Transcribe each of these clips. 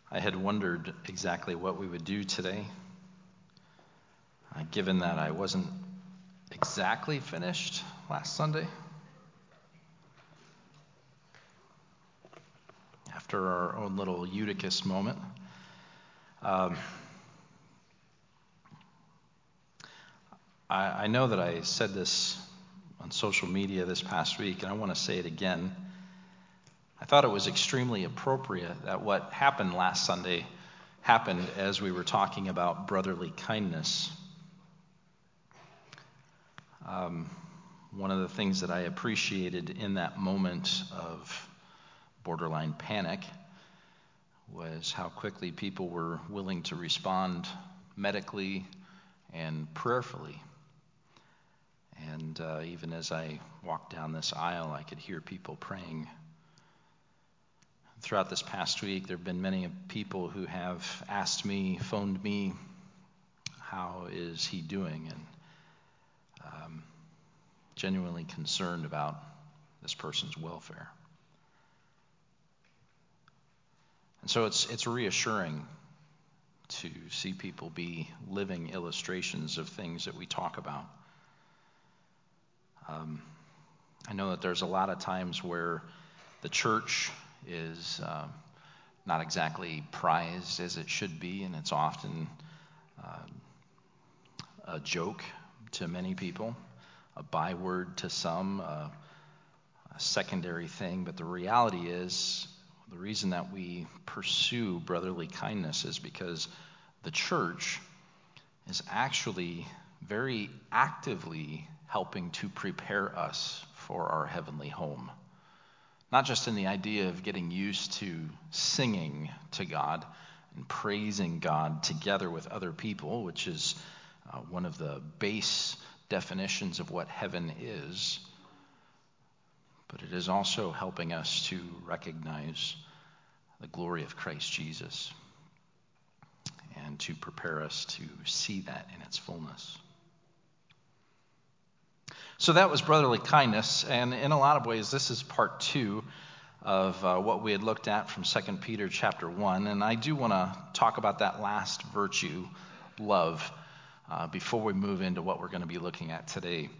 I had wondered exactly what we would do today, given that I wasn't exactly finished last Sunday. After our own little Eutychus moment. I know that I said this on social media this past week, and I want to say it again. I thought it was extremely appropriate that what happened last Sunday happened as we were talking about brotherly kindness. One of the things that I appreciated in that moment of borderline panic was how quickly people were willing to respond medically and prayerfully. And even as I walked down this aisle, I could hear people praying. Throughout this past week, there have been many people who have asked me, phoned me, how is he doing? And genuinely concerned about this person's welfare. And so it's reassuring to see people be living illustrations of things that we talk about. I know that there's a lot of times where the church is not exactly prized as it should be, and it's often a joke to many people, a byword to some, a secondary thing. But the reality is, the reason that we pursue brotherly kindness is because the church is actually very actively helping to prepare us for our heavenly home. Not just in the idea of getting used to singing to God and praising God together with other people, which is one of the base definitions of what heaven is, but it is also helping us to recognize the glory of Christ Jesus and to prepare us to see that in its fullness. So that was brotherly kindness, and in a lot of ways, this is part 2 of what we had looked at from 2 Peter chapter 1, and I do want to talk about that last virtue, love, before we move into what we're going to be looking at today.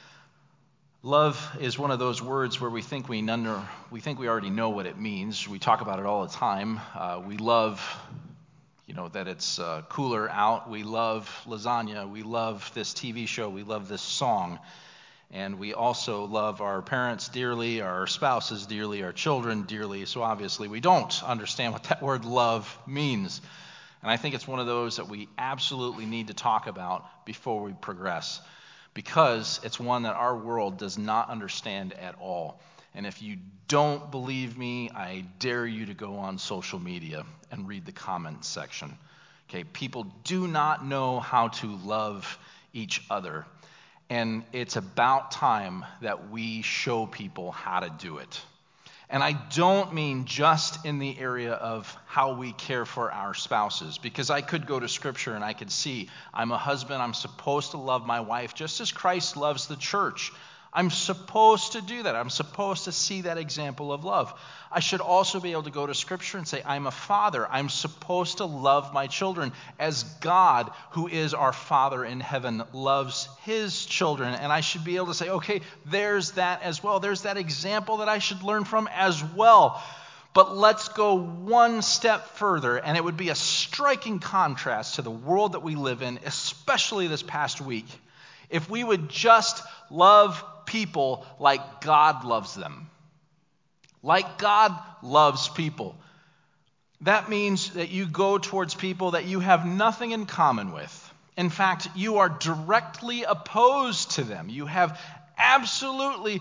Love is one of those words where we think we already know what it means. We talk about it all the time. We love, that it's cooler out. We love lasagna. We love this TV show. We love this song. And we also love our parents dearly, our spouses dearly, our children dearly. So obviously we don't understand what that word love means. And I think it's one of those that we absolutely need to talk about before we progress, because it's one that our world does not understand at all. And if you don't believe me, I dare you to go on social media and read the comments section. Okay, people do not know how to love each other. And it's about time that we show people how to do it. And I don't mean just in the area of how we care for our spouses, because I could go to Scripture and I could see I'm a husband, I'm supposed to love my wife just as Christ loves the church. I'm supposed to do that. I'm supposed to see that example of love. I should also be able to go to Scripture and say, I'm a father. I'm supposed to love my children as God, who is our Father in heaven, loves his children. And I should be able to say, okay, there's that as well. There's that example that I should learn from as well. But let's go one step further, and it would be a striking contrast to the world that we live in, especially this past week, if we would just love people like God loves them. Like God loves people. That means that you go towards people that you have nothing in common with. In fact, you are directly opposed to them. You have absolutely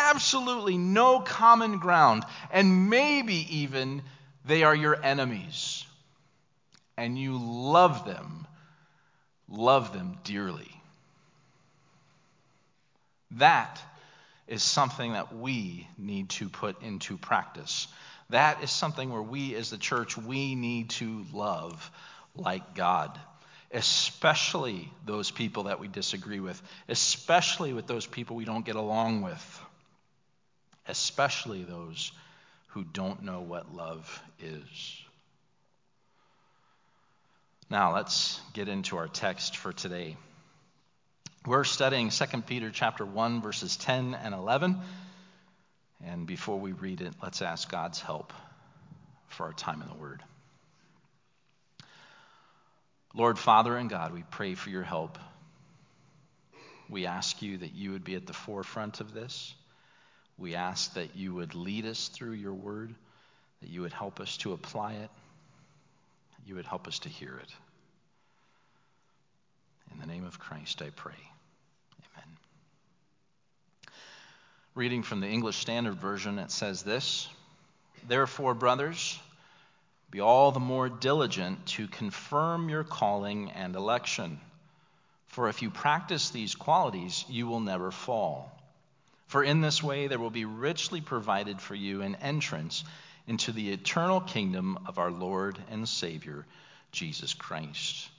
no common ground. And maybe even they are your enemies. And you love them dearly. That is something that we need to put into practice. That is something where we as the church, we need to love like God, especially those people that we disagree with, especially with those people we don't get along with, especially those who don't know what love is. Now let's get into our text for today. We're studying 2 Peter chapter 1, verses 10 and 11. And before we read it, let's ask God's help for our time in the Word. Lord, Father, and God, we pray for your help. We ask you that you would be at the forefront of this. We ask that you would lead us through your word, that you would help us to apply it, that you would help us to hear it. In the name of Christ, I pray. Amen. Reading from the English Standard Version, it says this: "Therefore, brothers, be all the more diligent to confirm your calling and election. For if you practice these qualities, you will never fall. For in this way there will be richly provided for you an entrance into the eternal kingdom of our Lord and Savior, Jesus Christ."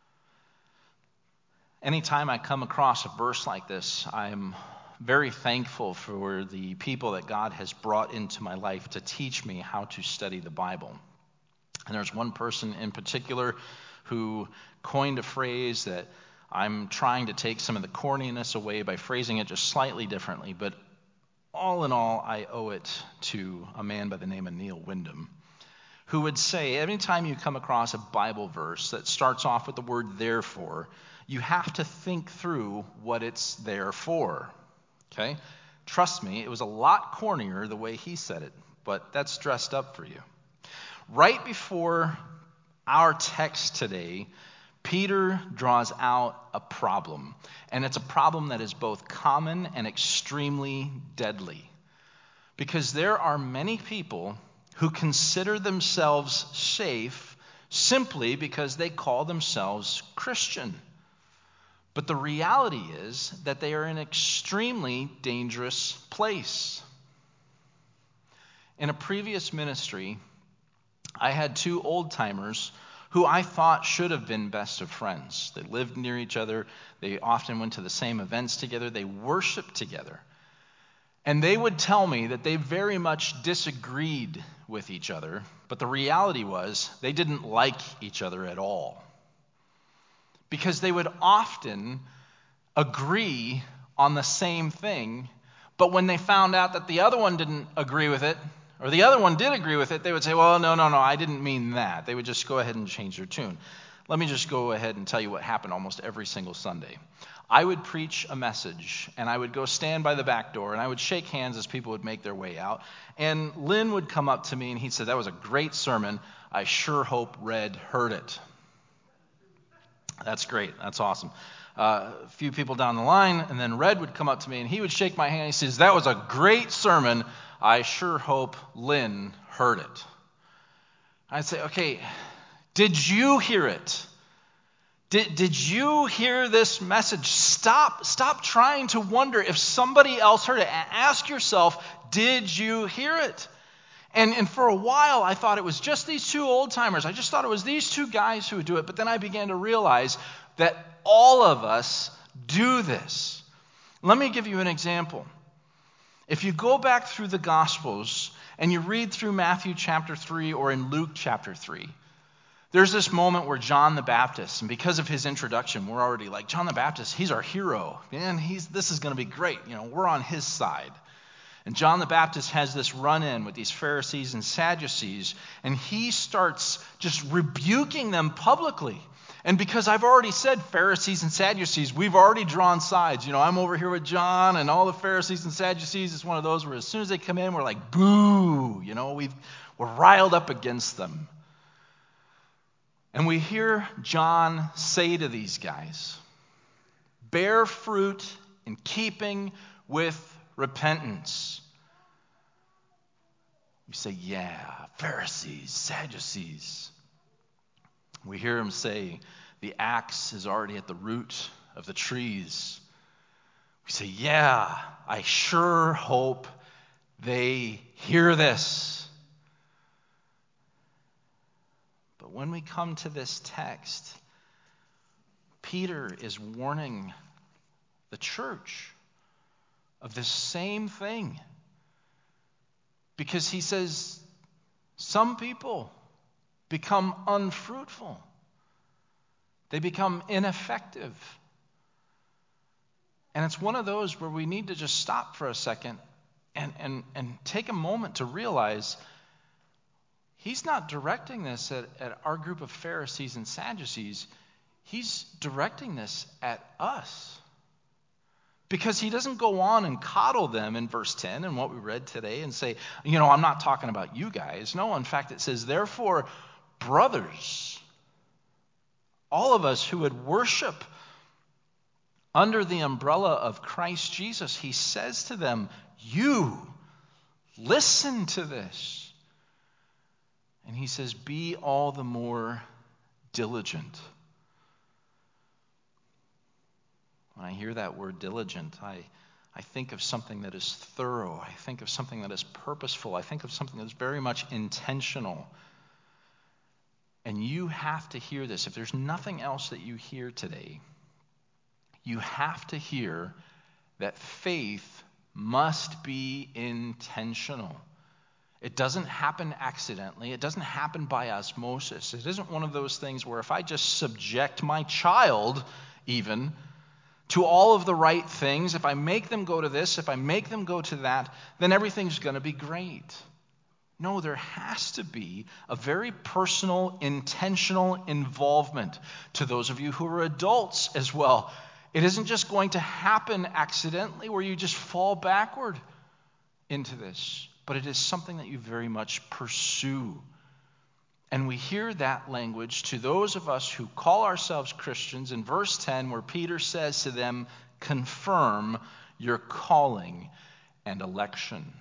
Anytime I come across a verse like this, I'm very thankful for the people that God has brought into my life to teach me how to study the Bible. And there's one person in particular who coined a phrase that I'm trying to take some of the corniness away by phrasing it just slightly differently, but all in all, I owe it to a man by the name of Neil Wyndham, who would say, anytime you come across a Bible verse that starts off with the word therefore, you have to think through what it's there for. Okay? Trust me, it was a lot cornier the way he said it, but that's dressed up for you. Right before our text today, Peter draws out a problem, and it's a problem that is both common and extremely deadly. Because there are many people who consider themselves safe simply because they call themselves Christian. But the reality is that they are in an extremely dangerous place. In a previous ministry, I had two old-timers who I thought should have been best of friends. They lived near each other. They often went to the same events together. They worshiped together. And they would tell me that they very much disagreed with each other, but the reality was they didn't like each other at all. Because they would often agree on the same thing, but when they found out that the other one didn't agree with it, or the other one did agree with it, they would say, well, no, I didn't mean that. They would just go ahead and change their tune. Let me just go ahead and tell you what happened almost every single Sunday. I would preach a message, and I would go stand by the back door, and I would shake hands as people would make their way out. And Lynn would come up to me, and he'd say, "That was a great sermon. I sure hope Red heard it." That's great. That's awesome. A few people down the line, and then Red would come up to me, and he would shake my hand. He says, "That was a great sermon. I sure hope Lynn heard it." I'd say, "Okay, did you hear it? Did you hear this message? Stop trying to wonder if somebody else heard it. Ask yourself, did you hear it?" And for a while, I thought it was just these two old-timers. I just thought it was these two guys who would do it. But then I began to realize that all of us do this. Let me give you an example. If you go back through the Gospels and you read through Matthew chapter 3 or in Luke chapter 3, there's this moment where John the Baptist, and because of his introduction, we're already like, John the Baptist, he's our hero. Man, this is going to be great. We're on his side. And John the Baptist has this run-in with these Pharisees and Sadducees, and he starts just rebuking them publicly. And because I've already said Pharisees and Sadducees, we've already drawn sides. I'm over here with John, and all the Pharisees and Sadducees, it's one of those where as soon as they come in, we're like, boo, we're riled up against them. And we hear John say to these guys, bear fruit in keeping with repentance. We say, yeah, Pharisees, Sadducees. We hear him say, the axe is already at the root of the trees. We say, yeah, I sure hope they hear this. But when we come to this text, Peter is warning the church of the same thing. Because he says, some people become unfruitful. They become ineffective. And it's one of those where we need to just stop for a second and take a moment to realize he's not directing this at our group of Pharisees and Sadducees. He's directing this at us. Because he doesn't go on and coddle them in verse 10 and what we read today and say, I'm not talking about you guys. No, in fact, it says, therefore, brothers, all of us who would worship under the umbrella of Christ Jesus, he says to them, you, listen to this. And he says, be all the more diligent. When I hear that word diligent, I think of something that is thorough. I think of something that is purposeful. I think of something that is very much intentional. And you have to hear this. If there's nothing else that you hear today, you have to hear that faith must be intentional. It doesn't happen accidentally. It doesn't happen by osmosis. It isn't one of those things where if I just subject my child even to all of the right things, if I make them go to this, if I make them go to that, then everything's going to be great. No, there has to be a very personal, intentional involvement. To those of you who are adults as well, it isn't just going to happen accidentally where you just fall backward into this, but it is something that you very much pursue. And we hear that language to those of us who call ourselves Christians in verse 10, where Peter says to them, confirm your calling and election.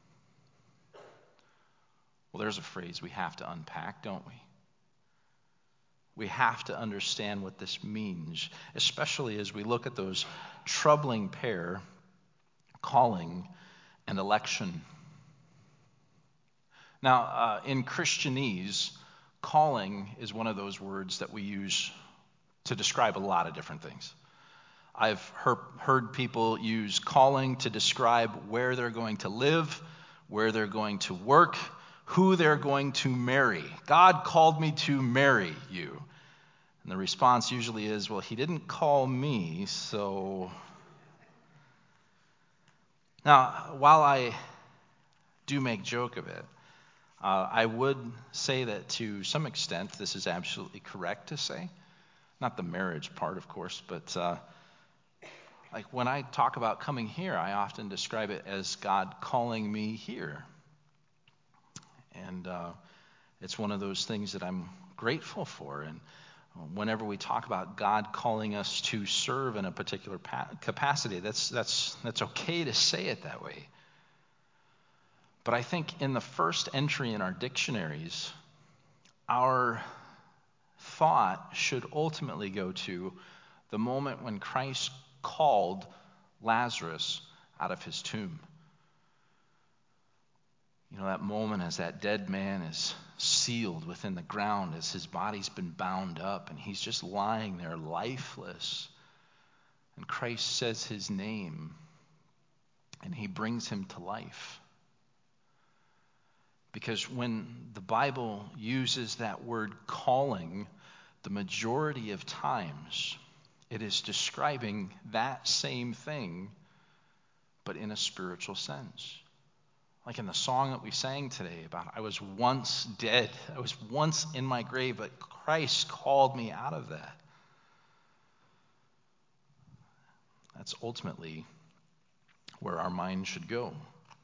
Well, there's a phrase we have to unpack, don't we? We have to understand what this means, especially as we look at those troubling pair, calling and election. Now, in Christianese, calling is one of those words that we use to describe a lot of different things. I've heard people use calling to describe where they're going to live, where they're going to work, who they're going to marry. God called me to marry you. And the response usually is, well, he didn't call me, so... Now, while I do make joke of it, I would say that to some extent this is absolutely correct to say. Not the marriage part, of course, but like when I talk about coming here, I often describe it as God calling me here. And it's one of those things that I'm grateful for. And whenever we talk about God calling us to serve in a particular capacity, that's okay to say it that way. But I think in the first entry in our dictionaries, our thought should ultimately go to the moment when Christ called Lazarus out of his tomb. You know, that moment as that dead man is sealed within the ground, as his body's been bound up, and he's just lying there lifeless. And Christ says his name, and he brings him to life. Because when the Bible uses that word calling, the majority of times it is describing that same thing, but in a spiritual sense. Like in the song that we sang today about, I was once dead, I was once in my grave, but Christ called me out of that. That's ultimately where our mind should go.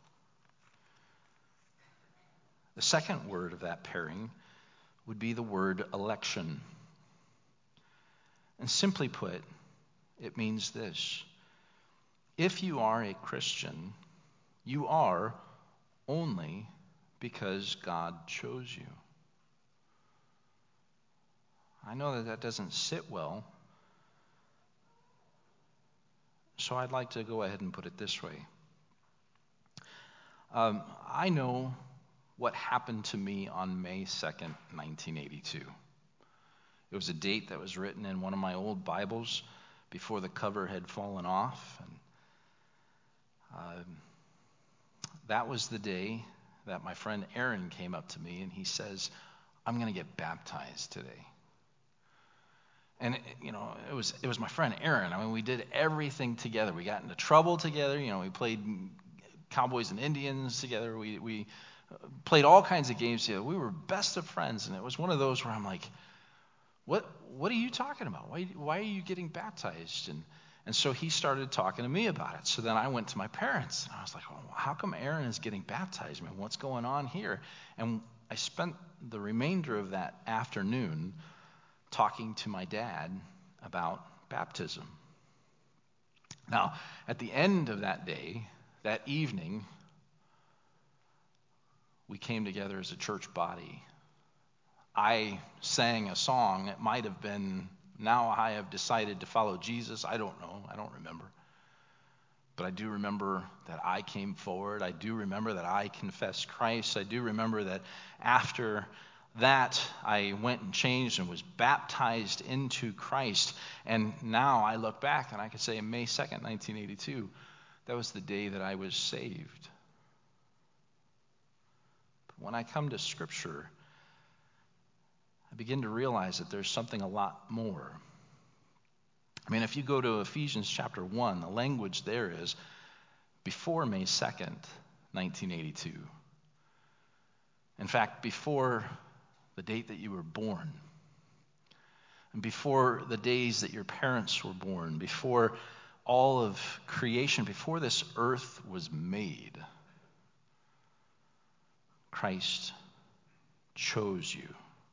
The second word of that pairing would be the word election. And simply put, it means this. If you are a Christian, you are only because God chose you. I know that doesn't sit well, so I'd like to go ahead and put it this way. I know what happened to me on May 2nd, 1982. It was a date that was written in one of my old Bibles before the cover had fallen off. And that was the day that my friend Aaron came up to me and he says, I'm going to get baptized today. And it was my friend Aaron. I mean, we did everything together. We got into trouble together. We played Cowboys and Indians together. We played all kinds of games together. We were best of friends, and it was one of those where I'm like, what are you talking about? Why are you getting baptized? And so he started talking to me about it. So then I went to my parents, and I was like, well, how come Aaron is getting baptized? I mean, what's going on here? And I spent the remainder of that afternoon talking to my dad about baptism. Now, at the end of that day, that evening, we came together as a church body. I sang a song. It might have been, "Now I have decided to follow Jesus." I don't know. I don't remember. But I do remember that I came forward. I do remember that I confessed Christ. I do remember that after that, I went and changed and was baptized into Christ. And now I look back and I could say May 2nd, 1982, that was the day that I was saved. But when I come to Scripture, I begin to realize that there's something a lot more. I mean, if you go to Ephesians chapter 1, the language there is before May 2nd, 1982. In fact, before the date that you were born, and before the days that your parents were born, before all of creation, before this earth was made, Christ chose you.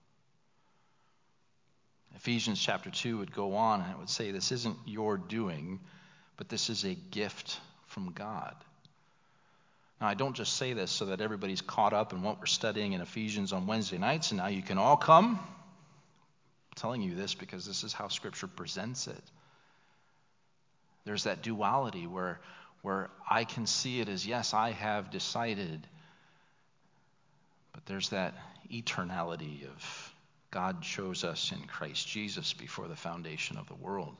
Ephesians chapter 2 would go on and it would say, this isn't your doing, but this is a gift from God. Now, I don't just say this so that everybody's caught up in what we're studying in Ephesians on Wednesday nights, and now you can all come. I'm telling you this because this is how Scripture presents it. There's that duality where I can see it as, yes, I have decided, but there's that eternality of God chose us in Christ Jesus before the foundation of the world.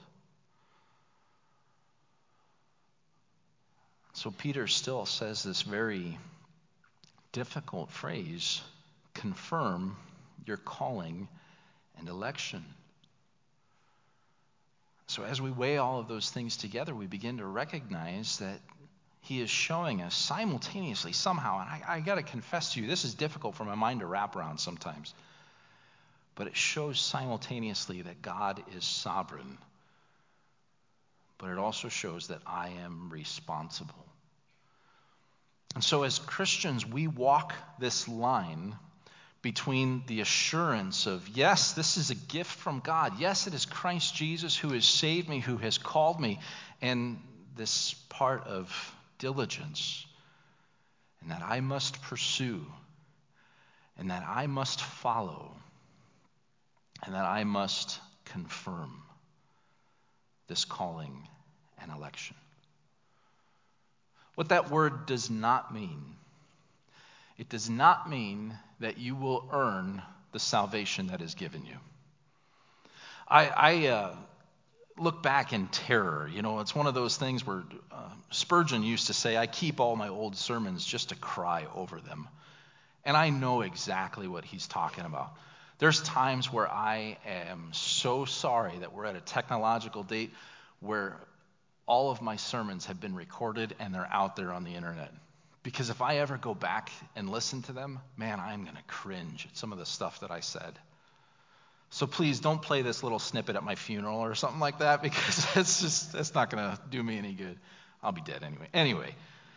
So Peter still says this very difficult phrase, confirm your calling and election. So as we weigh all of those things together, we begin to recognize that he is showing us simultaneously somehow, and I got to confess to you, this is difficult for my mind to wrap around sometimes, but it shows simultaneously that God is sovereign, but it also shows that I am responsible. And so as Christians, we walk this line between the assurance of, yes, this is a gift from God. Yes, it is Christ Jesus who has saved me, who has called me, and this part of diligence, and that I must pursue, and that I must follow, and that I must confirm this calling and election. What that word does not mean, it does not mean that you will earn the salvation that is given you. I look back in terror. It's one of those things where Spurgeon used to say, I keep all my old sermons just to cry over them. And I know exactly what he's talking about. There's times where I am so sorry that we're at a technological date where all of my sermons have been recorded and they're out there on the internet. Because if I ever go back and listen to them, man, I'm going to cringe at some of the stuff that I said. So please don't play this little snippet at my funeral or something like that, because that's not going to do me any good. I'll be dead anyway. Anyway,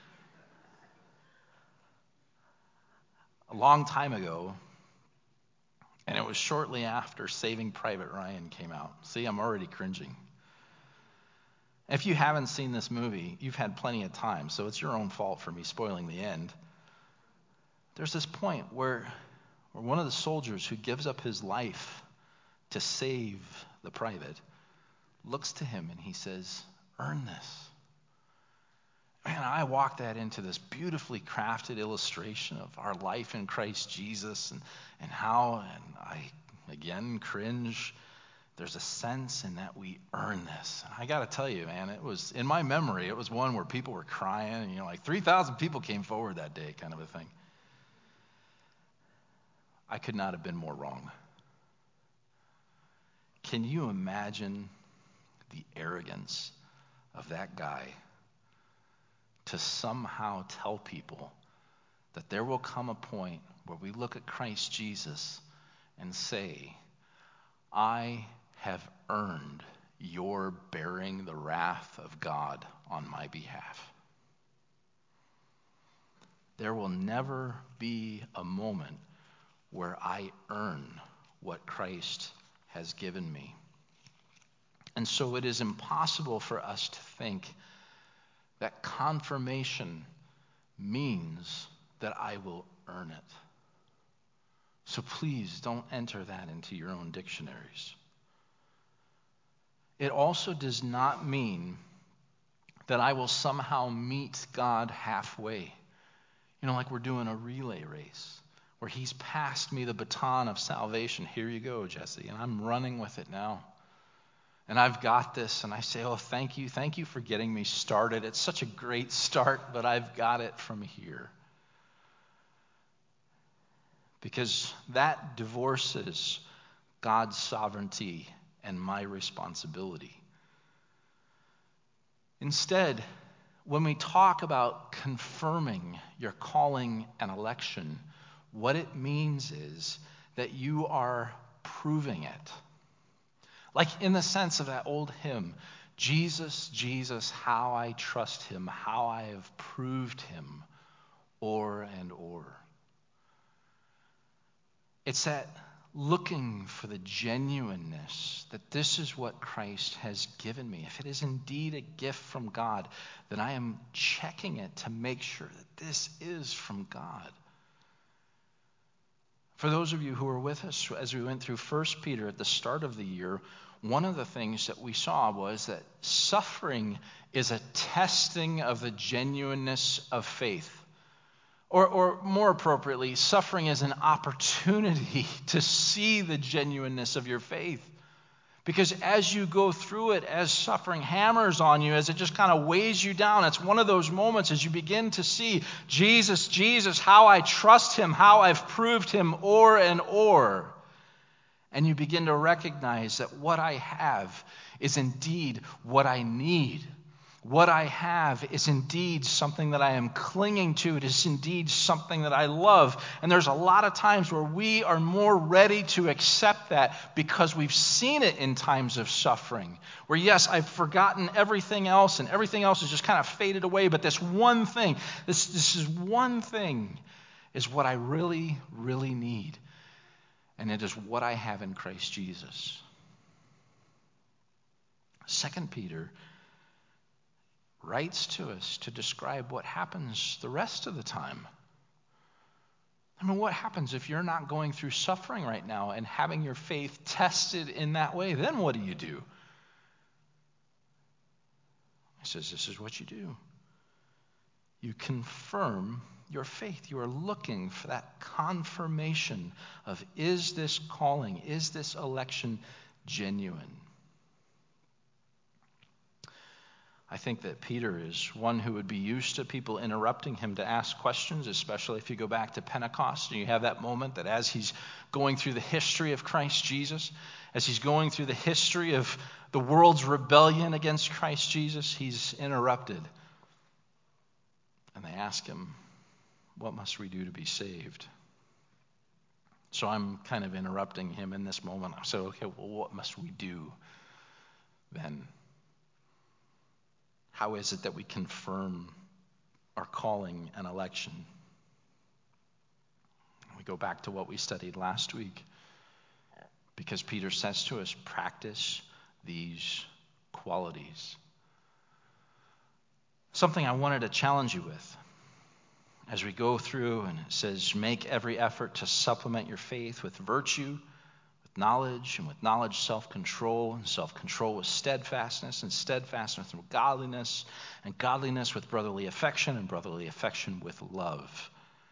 a long time ago, and it was shortly after Saving Private Ryan came out. See, I'm already cringing. If you haven't seen this movie, you've had plenty of time, so it's your own fault for me spoiling the end. There's this point where one of the soldiers who gives up his life to save the private looks to him and he says, earn this. Man, I walk that into this beautifully crafted illustration of our life in Christ Jesus and how, and I, again, cringe. There's a sense in that we earn this. And I got to tell you, man, it was, in my memory, it was one where people were crying, like 3,000 people came forward that day, kind of a thing. I could not have been more wrong. Can you imagine the arrogance of that guy to somehow tell people that there will come a point where we look at Christ Jesus and say, I have earned your bearing the wrath of God on my behalf. There will never be a moment where I earn what Christ has given me. And so it is impossible for us to think that confirmation means that I will earn it. So please don't enter that into your own dictionaries. It also does not mean that I will somehow meet God halfway. Like we're doing a relay race where he's passed me the baton of salvation. Here you go, Jesse, and I'm running with it now. And I've got this, and I say, oh, thank you for getting me started. It's such a great start, but I've got it from here. Because that divorces God's sovereignty and my responsibility. Instead, when we talk about confirming your calling and election, what it means is that you are proving it. Like in the sense of that old hymn, Jesus, Jesus, how I trust him, how I have proved him o'er and o'er. It's that looking for the genuineness that this is what Christ has given me. If it is indeed a gift from God, then I am checking it to make sure that this is from God. For those of you who were with us as we went through 1 Peter at the start of the year, one of the things that we saw was that suffering is a testing of the genuineness of faith. Or more appropriately, suffering is an opportunity to see the genuineness of your faith. Because as you go through it, as suffering hammers on you, as it just kind of weighs you down, it's one of those moments as you begin to see Jesus, Jesus, how I trust him, how I've proved him o'er and o'er. And you begin to recognize that what I have is indeed what I need. What I have is indeed something that I am clinging to. It is indeed something that I love. And there's a lot of times where we are more ready to accept that because we've seen it in times of suffering. Where yes, I've forgotten everything else and everything else has just kind of faded away. But this one thing, this is one thing is what I really, really need. And it is what I have in Christ Jesus. 2 Peter writes to us to describe what happens the rest of the time. I mean, what happens if you're not going through suffering right now and having your faith tested in that way? Then what do? He says, this is what you do. You confirm your faith. You are looking for that confirmation of, is this calling, is this election genuine? I think that Peter is one who would be used to people interrupting him to ask questions, especially if you go back to Pentecost and you have that moment that as he's going through the history of Christ Jesus, as he's going through the history of the world's rebellion against Christ Jesus, he's interrupted. And they ask him, what must we do to be saved? So I'm kind of interrupting him in this moment. I say, okay, well, what must we do then? How is it that we confirm our calling and election? We go back to what we studied last week. Because Peter says to us, practice these qualities. Something I wanted to challenge you with as we go through, and it says, make every effort to supplement your faith with virtue, knowledge, and with knowledge, self-control, and self-control with steadfastness, and steadfastness with godliness, and godliness with brotherly affection, and brotherly affection with love.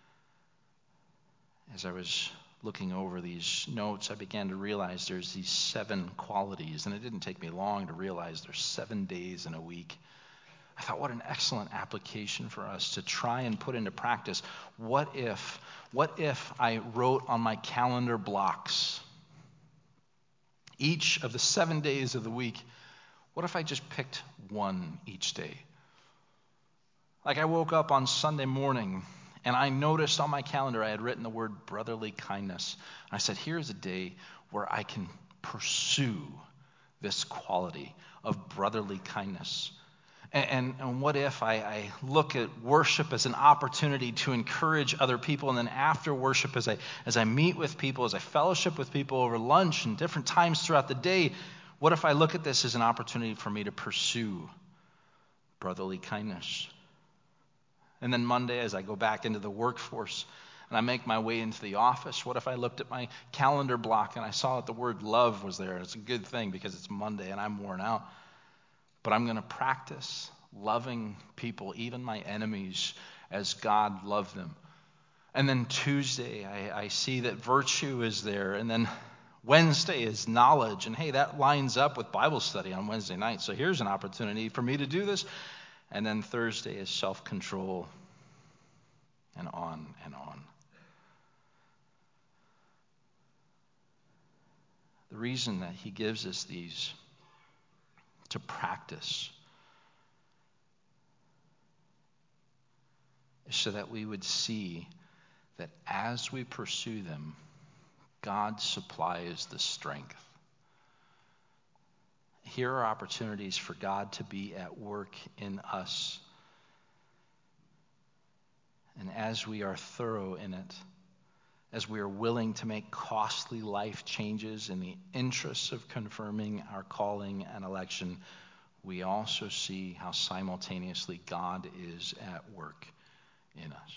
As I was looking over these notes, I began to realize there's these 7 qualities, and it didn't take me long to realize there's 7 days in a week. I thought, what an excellent application for us to try and put into practice. What if I wrote on my calendar blocks, Each of the 7 days of the week, what if I just picked one each day? Like I woke up on Sunday morning and I noticed on my calendar I had written the word brotherly kindness. I said, here's a day where I can pursue this quality of brotherly kindness. And what if I look at worship as an opportunity to encourage other people, and then after worship, as I meet with people, as I fellowship with people over lunch and different times throughout the day, what if I look at this as an opportunity for me to pursue brotherly kindness? And then Monday, as I go back into the workforce and I make my way into the office, what if I looked at my calendar block and I saw that the word love was there? It's a good thing because it's Monday and I'm worn out. But I'm going to practice loving people, even my enemies, as God loved them. And then Tuesday, I see that virtue is there. And then Wednesday is knowledge. And hey, that lines up with Bible study on Wednesday night. So here's an opportunity for me to do this. And then Thursday is self-control, and on and on. The reason that he gives us these to practice is so that we would see that as we pursue them, God supplies the strength. Here are opportunities for God to be at work in us. And as we are thorough in it, as we are willing to make costly life changes in the interests of confirming our calling and election, we also see how simultaneously God is at work in us.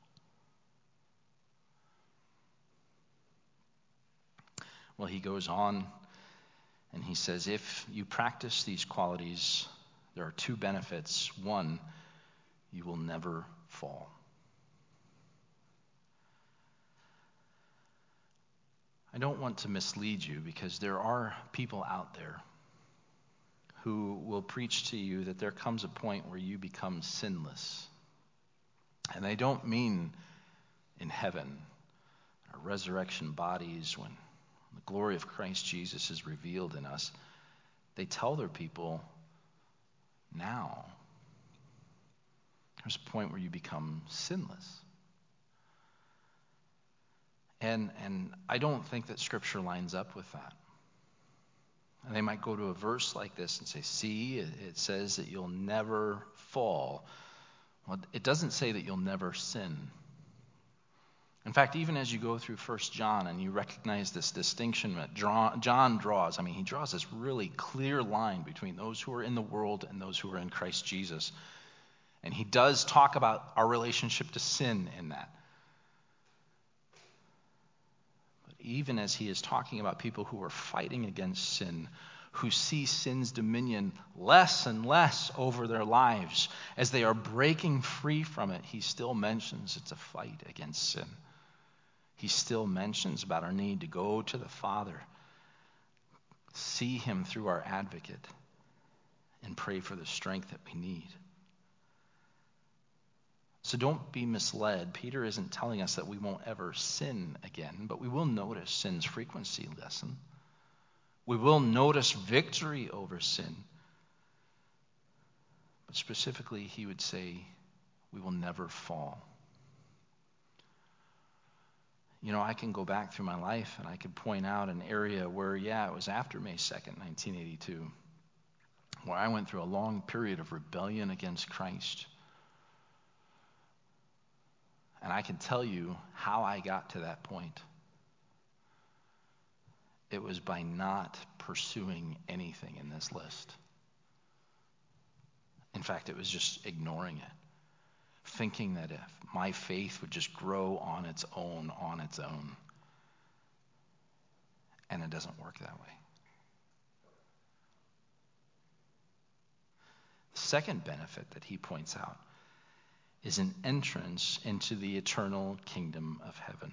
Well, he goes on and he says, if you practice these qualities, there are two benefits. One, you will never fall. I don't want to mislead you because there are people out there who will preach to you that there comes a point where you become sinless. And they don't mean in heaven, our resurrection bodies, when the glory of Christ Jesus is revealed in us. They tell their people, now, there's a point where you become sinless. And I don't think that Scripture lines up with that. And they might go to a verse like this and say, see, it says that you'll never fall. Well, it doesn't say that you'll never sin. In fact, even as you go through 1 John and you recognize this distinction that John draws, he draws this really clear line between those who are in the world and those who are in Christ Jesus. And he does talk about our relationship to sin in that. Even as he is talking about people who are fighting against sin, who see sin's dominion less and less over their lives, as they are breaking free from it, he still mentions it's a fight against sin. He still mentions about our need to go to the Father, see him through our advocate, and pray for the strength that we need. So don't be misled. Peter isn't telling us that we won't ever sin again, but we will notice sin's frequency lessen. We will notice victory over sin. But specifically, he would say, we will never fall. I can go back through my life and I could point out an area where, it was after May 2nd, 1982, where I went through a long period of rebellion against Christ. And I can tell you how I got to that point. It was by not pursuing anything in this list. In fact, it was just ignoring it. Thinking that if my faith would just grow on its own. And it doesn't work that way. The second benefit that he points out is an entrance into the eternal kingdom of heaven.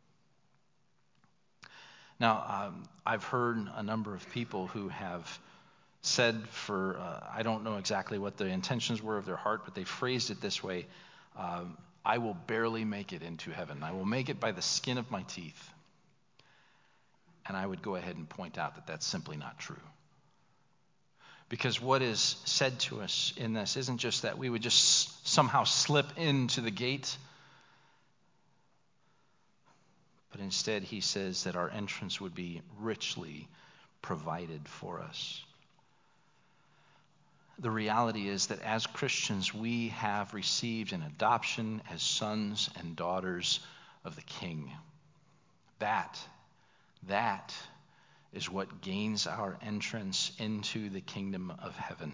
Now, I've heard a number of people who have said I don't know exactly what the intentions were of their heart, but they phrased it this way, I will barely make it into heaven. I will make it by the skin of my teeth. And I would go ahead and point out that that's simply not true. Because what is said to us in this isn't just that we would just somehow slip into the gate, but instead he says that our entrance would be richly provided for us. The reality is that as Christians, we have received an adoption as sons and daughters of the King. That is what gains our entrance into the kingdom of heaven.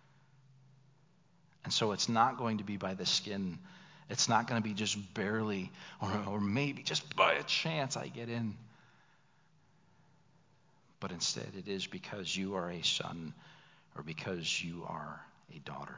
And so it's not going to be by the skin. It's not going to be just barely or maybe just by a chance I get in. But instead it is because you are a son or because you are a daughter.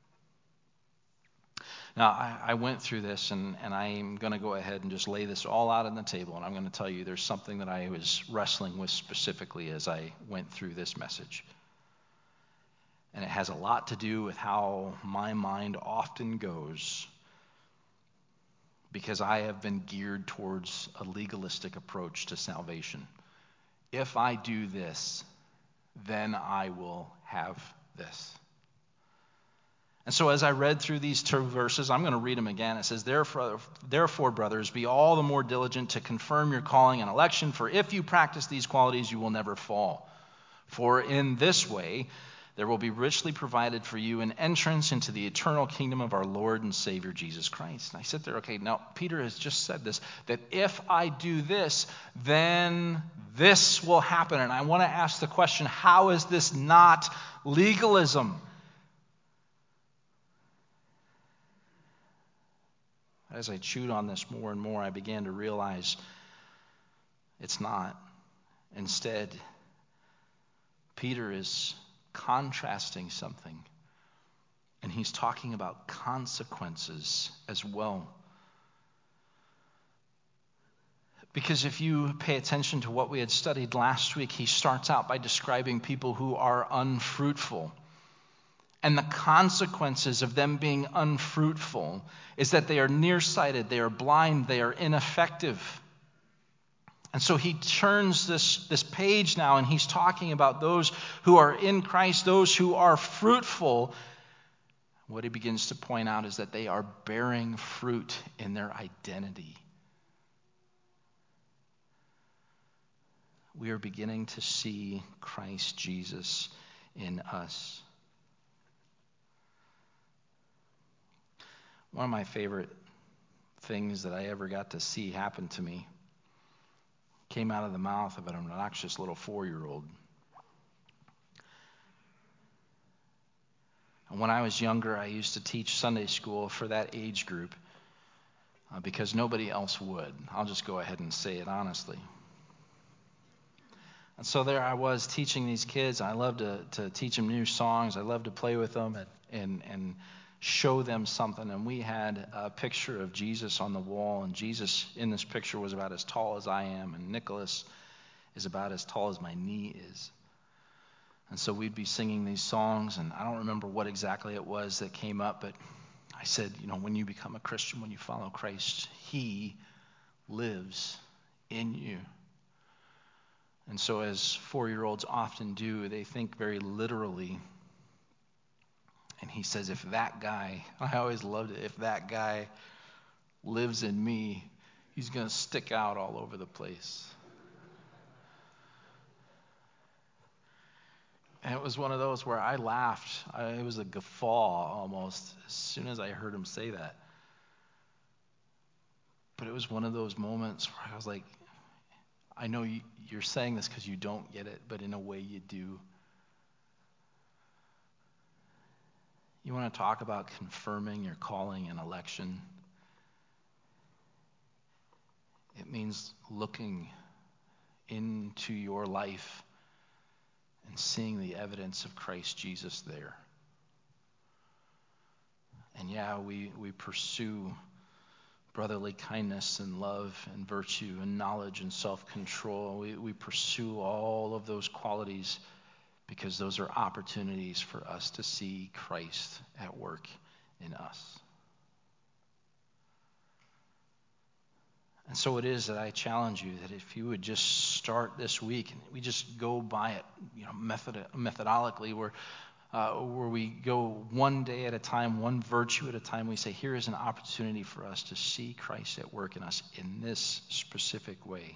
Now, I went through this, and I'm going to go ahead and just lay this all out on the table, and I'm going to tell you there's something that I was wrestling with specifically as I went through this message. And it has a lot to do with how my mind often goes, because I have been geared towards a legalistic approach to salvation. If I do this, then I will have this. And so as I read through these two verses, I'm going to read them again. It says, Therefore, brothers, be all the more diligent to confirm your calling and election, for if you practice these qualities, you will never fall. For in this way, there will be richly provided for you an entrance into the eternal kingdom of our Lord and Savior, Jesus Christ. And I sit there, okay, now Peter has just said this, that if I do this, then this will happen. And I want to ask the question, how is this not legalism? As I chewed on this more and more, I began to realize it's not. Instead, Peter is contrasting something, and he's talking about consequences as well. Because if you pay attention to what we had studied last week, he starts out by describing people who are unfruitful. And the consequences of them being unfruitful is that they are nearsighted, they are blind, they are ineffective. And so he turns this page now, and he's talking about those who are in Christ, those who are fruitful. What he begins to point out is that they are bearing fruit in their identity. We are beginning to see Christ Jesus in us. One of my favorite things that I ever got to see happen to me came out of the mouth of an obnoxious little 4-year-old. And when I was younger, I used to teach Sunday school for that age group because nobody else would. I'll just go ahead and say it honestly. And so there I was teaching these kids. I loved to teach them new songs. I loved to play with them and show them something. And we had a picture of Jesus on the wall, and Jesus in this picture was about as tall as I am, and Nicholas is about as tall as my knee is. And so we'd be singing these songs, and I don't remember what exactly it was that came up, but I said, when you become a Christian, when you follow Christ, He lives in you. And so as 4-year-olds often do, they think very literally. And he says, if that guy, I always loved it, if that guy lives in me, he's going to stick out all over the place. And it was one of those where I laughed. It was a guffaw almost as soon as I heard him say that. But it was one of those moments where I was like, I know you're saying this because you don't get it, but in a way you do. You want to talk about confirming your calling and election? It means looking into your life and seeing the evidence of Christ Jesus there. And yeah, we pursue brotherly kindness and love and virtue and knowledge and self-control. We pursue all of those qualities because those are opportunities for us to see Christ at work in us. And so it is that I challenge you that if you would just start this week and we just go by it, methodically, where we go one day at a time, one virtue at a time. We say, here is an opportunity for us to see Christ at work in us in this specific way.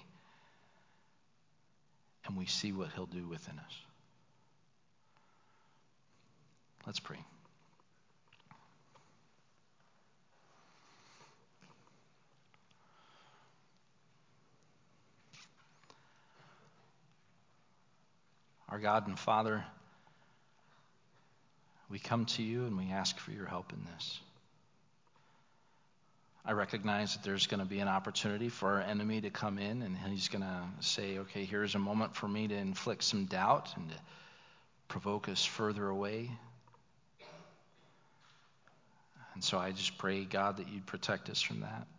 And we see what he'll do within us. Let's pray. Our God and Father, we come to you and we ask for your help in this. I recognize that there's going to be an opportunity for our enemy to come in and he's going to say, okay, here's a moment for me to inflict some doubt and to provoke us further away. And so I just pray, God, that you'd protect us from that.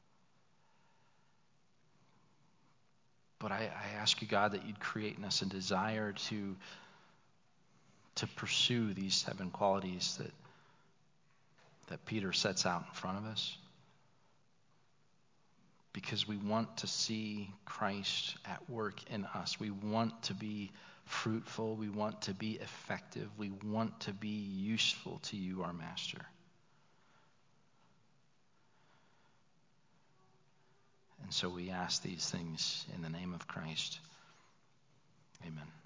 But I ask you, God, that you'd create in us a desire to pursue these 7 qualities that Peter sets out in front of us. Because we want to see Christ at work in us. We want to be fruitful. We want to be effective. We want to be useful to you, our Master. And so we ask these things in the name of Christ. Amen.